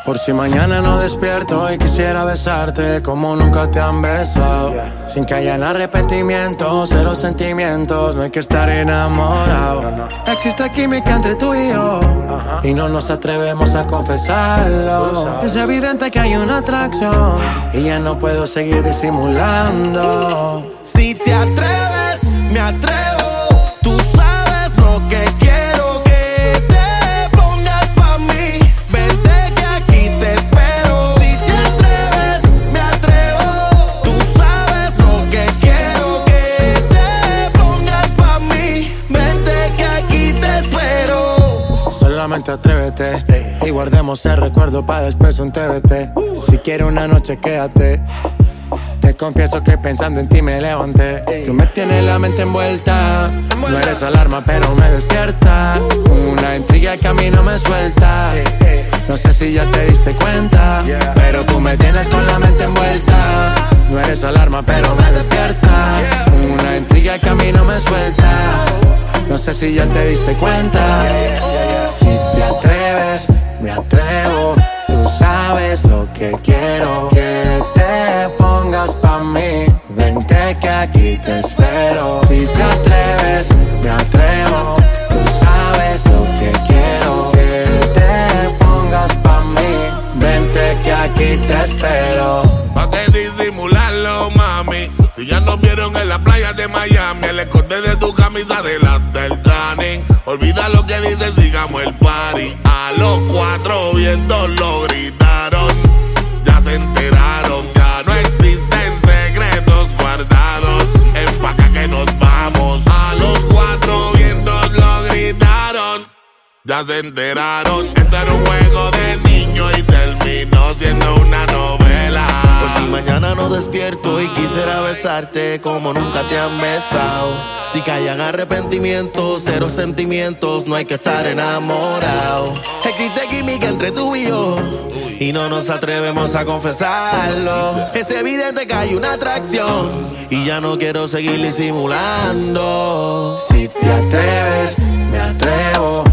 Por si mañana no despierto y quisiera besarte como nunca te han besado. Sin que haya arrepentimiento, cero sentimientos, no hay que estar enamorado. Existe química entre tú y yo y no nos atrevemos a confesarlo. Es evidente que hay una atracción y ya no puedo seguir disimulando. Si te atreves, me atrevo. Tú sabes lo que quiero, que te pongas pa' mí. Vente que aquí te espero. Si te atreves, me atrevo. Tú sabes lo que quiero, que te pongas pa' mí. Vente que aquí te espero. Solamente atrévete y guardemos el recuerdo pa' después un TBT. Si quieres una noche quédate. Te confieso que pensando en ti me levanté. Tú me tienes la mente envuelta. No eres alarma pero me despierta. Una intriga que a mí no me suelta. No sé si ya te diste cuenta, pero tú me tienes con la mente envuelta. No eres alarma pero me despierta. Una intriga que a mí no me suelta. No sé si ya te diste cuenta. Si te atreves, me atrevo. Tú sabes lo que quiero, que te pongas pa' mí. Vente que aquí te espero. Si te atreves, me atrevo. Tú sabes lo que quiero, que te pongas pa' mí. Vente que aquí te espero. ¿Pa' qué disimularlo, mami? Si ya nos vieron en la playa de Miami, el escote de tu camisa delante del tanning. Olvida lo que dices, sigamos el party. A los cuatro vientos lo gritaron. Ya se enteraron, ya no existen secretos guardados. Empaca que nos vamos. A los cuatro vientos lo gritaron. Ya se enteraron. Esto era un juego de niños y terminó siendo una novela. Por si mañana no despierto y quisiera besarte como nunca te han besado. Si callan arrepentimientos, cero sentimientos, no hay que estar enamorado. Existe química entre tú y yo y no nos atrevemos a confesarlo. Es evidente que hay una atracción y ya no quiero seguir disimulando. Si te atreves, me atrevo.